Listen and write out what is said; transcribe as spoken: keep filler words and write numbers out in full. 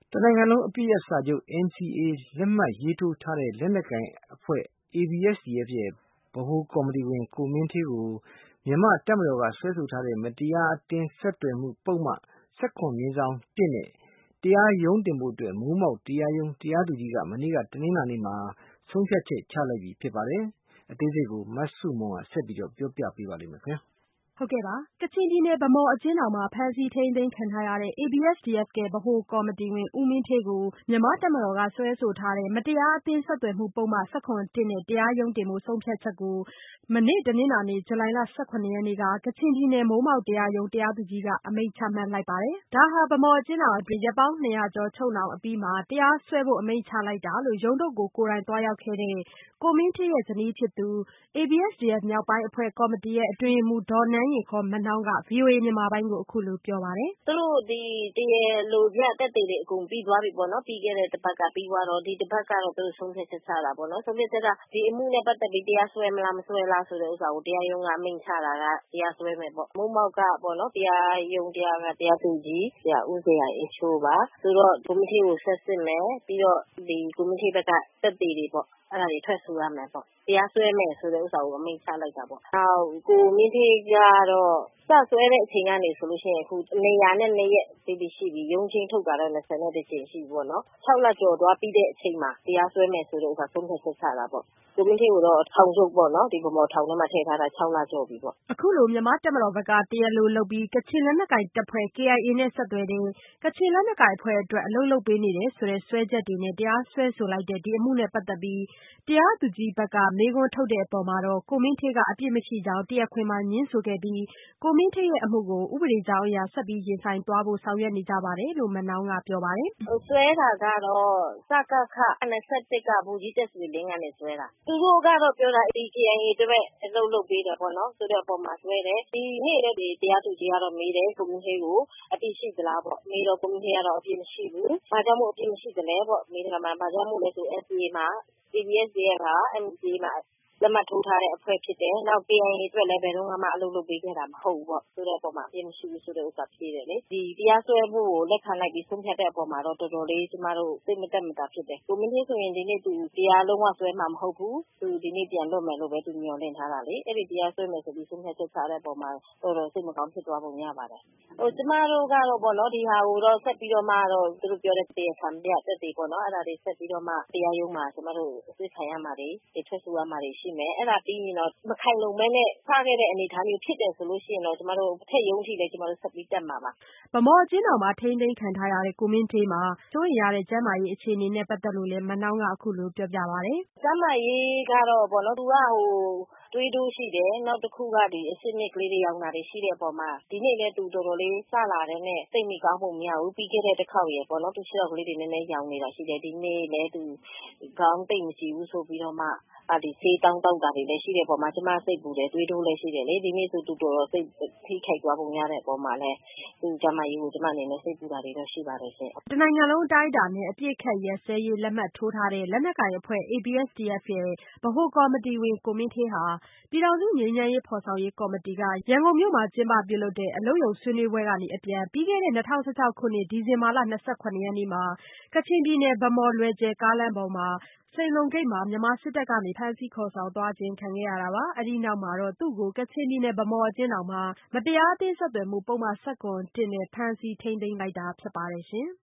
တနိုင်ငံလုံးအပစ်ရပ်စာချုပ် N C A လက်မှတ်ရေးထိုးထားတဲ့လက်နက်ကိုင်အဖွဲ့ A B S D F ရဲ့ဗဟိုကော်မတီဝင် ကိုမင်းဌေးကိုမြန်မာ့တပ်မတော်ကစွဲဆိုထားတဲ့မတရားအသင်းဆက်သွယ်မှုပုဒ်မ ၁၇/၁ နဲ့တရားရုံးတင်ဖို့မိုးမောက်တရားရုံးတရားသူကြီးကမနေ့ကတနင်္လာနေ့မှာဆုံးဖြတ်ချက်ချလိုက်ပြီဖြစ်ပါတယ်။အသေးစိတ်ကိုမဆုမွန်ကဆက်ပြီးပြောပြပေးပါလိမ့်မယ်ခင်ဗျာ။ဟုတ်ကဲ့ပါ။ကချင်ပြည်နယ်ဗန်းမော်အကျဉ်းထောင်မှာဖမ်းဆီးထိန်းသိမ်းခံထားရတဲ့ A B S D F ရဲ့ဗဟိုကော်မတီဝင် ဦးမင်းဌေးကိုမြန်မာ့တပ်မတော်ကစွဲဆိုထားတဲ့မတရားအသင်းဆက်သွယ်မှုပုဒ်မ ၁၇/၁ နဲ့တရားရုံးတင်ဖို့ဆုံးဖြတ်ချက်ကိုမနေ့တနင်္လာနေ့ဇူလိုင်လ ၁၇ ရက်နေ့ကကချင်ပြည်နယ်မိုးမောက်တရားရုံးတရားသူကြီးကအမိန့်ချမှတ်လိုက်ပါတယ်။ဒါဟာဗန်းမော်အကျဉ်းထောင်အတွင်းရက်ပေါင်းနှစ်ရာကျော်ချုပ်နှောင်အပြီးမှာတရားစွဲဖို့အမိန့်ချလိုက်တာလို့ရုံးထုတ်ကိုကိုယ်တိုင်သွားရောက်ခဲ့တဲ့ကိုမင်းဌေးရဲ့ဇနီးဖြစ်သူ A B S D F မြောက်ပိုင်းအဖွဲ့ကော်မတီရဲ့အတွင်းရေးမှူးဒေါ်နန်းရင်ခေါ်မနှောင်းက ဗွီအိုအေမြန်မာပိုင်းကိုအခုလိုပြောပါတယ်။သူတို့ဒီတရားလိုပြတက်တွေအကုန်ပြီးသွားပြီပေါ့နော်ပြီးခဲ့တဲ့တစ်ပတ်ကပြီးသွားတော့ဒီတစ်ပတ်ကတော့သူတို့ဆုံးဖြတ်ချက်ချတာပေါ့နော်ဆုံးဖြတ်ချက်ကဒီအမှုနဲ့ပတ်သက်ပြီးတရားစွဲမလားမစွဲလားဆိုတဲ့ဥစ္စာကိုတရားရုံးကအမိန့်ချတာကတရားစွဲမယ်ပေါ့မိုးမောက်ကပေါ့နော်တရားရုံးတရားကတရားသူကြီးဆရာဦးစေရိုင်အချိုးပါဆိုတော့ကိုမတီကိုဆက်စစ်မယ်ပြီးတော့ဒီကိုမတီဘက်ကတက်တွေတွေပေါ့အဲ့ဒါတွေထွက်ဆိုရမယ်ပေါ့တရားစွဲမယ်ဆိုတဲ့ဥစ္စာကိုအမိန့်ချလိုက်တာပေါ့နောက်ကိုမင်းသေးကတော့စဆွဲတဲ့အချိန်ကနေဆိုလို့ရှိရင်အခုနေရာနဲ့နေရက်တိတိရှိပြီရုံးချင်းထုတ်တာတော့၂၀နဲ့တစ်ချိန်ရှိပြီပေါ့နော်၆လကျော်သွားပြီးတဲ့အချိန်မှာတရားစွဲမယ်ဆိုတဲ့ဥစ္စာဆုံးဖြတ်ချက်ချတာပေါ့ကိုမင်းသေးကိုတော့ထောင်ချုပ်ပေါ့နော်ဒီဗမော်ထောင်ထဲမှာထည့်ထားတာ၆လကျော်ပြီပေါ့အခုလိုမြန်မာတပ်မတော်ဘက်ကတရားလိုလုပ်ပြီးကချင်လက်နက်ကိုင်တပ်ဖွဲ့ K I A နဲ့ဆက်သွယ်တဲ့ကချင်လက်နက်ကိုင်အဖွဲ့အတွက်အလုပ်လုပ်ပေးနေတယ်ဆိုတဲ့စွဲချက်တွေနဲ့တရားစွဲဆိုလိုက်တဲ့ဒီအမှုနဲ့ပတ်သက်ပြီးတရားသူကြီးဘက်ကမေးခွန်းထုတ်တဲ့အပေါ်မှာတော့ကိုမင်းဌေးကအပြစ်မရှိကြောင်းတရားခွင်မှာငြင်းဆိုခဲ့ပြီးကိုမင်းဌေးရဲ့အမှုကိုဥပဒေကြောင်းအရဆက်ပြီးရင်ဆိုင်သွားဖို့ဆောင်ရွက်နေကြပါတယ်လို့မနှောင်းကပြောပါတယ်။စွဲတာကတော့စကခ၂၁ကဗိုလ်ကြီးတက်ဆွေလင်းကနေစွဲတာသူတို့ကတော့ပြောတာဒီ K I A အတွက်အလုပ်လုပ်ပေးတယ်ပေါ့နော်ဆိုတဲ့အပေါ်မှာစွဲတယ်ဒီနေ့လည်းဒီတရားသူကြီးကတော့မေးတယ်ကိုမင်းဌေးကိုအပြစ်ရှိသလားပေါ့မေးတော့ကိုမင်းဌေးကတော့အပြစ်မရှိဘူးဘာကြောင့်မို့အပြစ်မရှိသလဲပေါ့မေးတယ်မှာဘာကြောင့်မို့လဲဆို N C A မှာ A B S D F က N C A မှာလက်မှတ်ထိုးထားတဲ့အဖွဲ့ဖြစ်တယ်။နောက် K I A အတွက်လည်းဘယ်တော့မှအလုပ်လုပ်ပေးခဲ့တာမဟုတ်ဘူးပေါ့ဆိုတဲ့အပေါ်မှာအပြစ်မရှိဘူးဆိုတဲ့ဥစ္စာဖြေတယ်လေ။ဒီတရားစွဲမှုကိုလက်ခံလိုက်ပြီးဆုံးဖြတ်တဲ့အပေါ်မှာတော့တော်တော်လေးကျမတို့စိတ်မတက်မတာဖြစ်တယ်။ကိုမင်းကြီးဆိုရင်ဒီနေ့သူတရားလုံးဝစွဲမှာမဟုတ်ဘူး။သူဒီနေ့ပြန်လွတ်မယ်လို့ပဲသူမျှော်လင့်ထားတာလေ။အဲ့ဒီတရားစွဲမယ်ဆိုပြီးဆုံးဖြတ်ချက်ချတဲ့အပေါ်မှာတော်တော်စိတ်မကောင်းဖြစ်သွားပုံရပါတယ်။ဟိုကျမတို့ကတော့ပေါ့နော်ဒီဟာကိုတော့ဆက်ပြီးတော့မှတော့သူတို့ပြောတဲ့တရားခံပြတက်တွေပေါ့နော်အဲ့ဒါတွေဆက်ပြီးတော့မှတရားရုံးမှာကျမတို့အသိခံရမှာတွေထွက်ဆိုရမှာတွေရှိမယ်။အဲ့ဒါပြီးရင်တော့မခိုင်လုံမဲနဲ့ဖခဲ့တဲ့အနေအထားမျိုးဖြစ်တယ်ဆိုလို့ရှိရင်တော့ကျမတို့ထက်ရုံးထိလည်းကျမတို့ဆက်ပြီးတက်မှာပါ။ဗမော်အကျဉ်းတော်မှာထိန်းသိမ်းခံထားရတဲ့ကိုမင်းဌေးမှာစိုးရိမ်ရတဲ့ကျန်းမာရေးအခြေအနေနဲ့ပတ်သက်လို့လည်းမနှောင်းကအခုလိုပြောပြပါဗျ။ကျန်းမာရေးကတော့ပေါ့နော်သူကဟိုတွေးတိုးရှိတယ်နောက်တစ်ခုကဒီအစစ်နစ်ကလေးတွေရောင်းတာတွေရှိတဲ့အပေါ်မှာဒီနေ့လည်းသူတော်တော်လေးစလာတဲ့နဲ့စိတ်မိကောင်းမှုမရဘူးပြီးခဲ့တဲ့တစ်ခေါက်ရယ်ပေါ့နော်သူရှေ့တော့ကလေးတွေနည်းနည်းရောင်းနေတာရှိတယ်ဒီနေ့လည်းသူခေါင်းတိတ်မရှိဘူးဆိုပြီးတော့မှအဒီစေးတောင်းတောက်တာတွေလည်းရှိတဲ့ပုံမှာကျမစိတ်ပူတယ်တွေးတိုးလည်းရှိတယ်လေဒီနေ့ဆိုတူတော်တော်စိတ်ထိခိုက်သွားပုံရတဲ့ပုံမှာလည်းသူကျမကြီးကိုကျမအနေနဲ့စိတ်ပူတာတွေတော့ရှိပါတယ်ရှင်တနိုင်ငံလုံးအတိုင်းအတာနဲ့အပြည့်ခက်ရဲစဲရေးလက်မှတ်ထိုးထားတဲ့လက်နက်ကိုင်အဖွဲ့ A B S D F ရဲ့ဗဟိုကော်မတီဝင်ကိုမင်းဌေးဟာပြည်ထောင်စုငြိမ်းချမ်းရေးဖော်ဆောင်ရေးကော်မတီကရန်ကုန်မြို့မှာကျင်းပပြုလုပ်တဲ့အလုပ်ရုံဆွေးနွေးပွဲကနေအပြန်ပြီးခဲ့တဲ့၂၀၁၆ခုနှစ်ဒီဇင်ဘာလ၂၇ရက်နေ့မှာကချင်ပြည်နယ်ဗန်းမော်လွယ်ကျယ်ကားလမ်းပေါ်မှာစိန်လုံဂိတ်မှာမြန်မာစစ်တပ်ကနေဖမ်းဆီးခေါ်ဆောင်သွားခြင်းခံခဲ့ရတာပါ။အဲဒီနောက်မှာတော့သူ့ကိုကချင်ပြည်နယ်ဗန်းမော်အကျဉ်းထောင်မှာမတရားအသင်းဆက်သွယ်မှုပုဒ်မ ၁၇/၁ နဲ့ဖမ်းဆီးထိန်းသိမ်းလိုက်တာဖြစ်ပါတယ်ရှင်။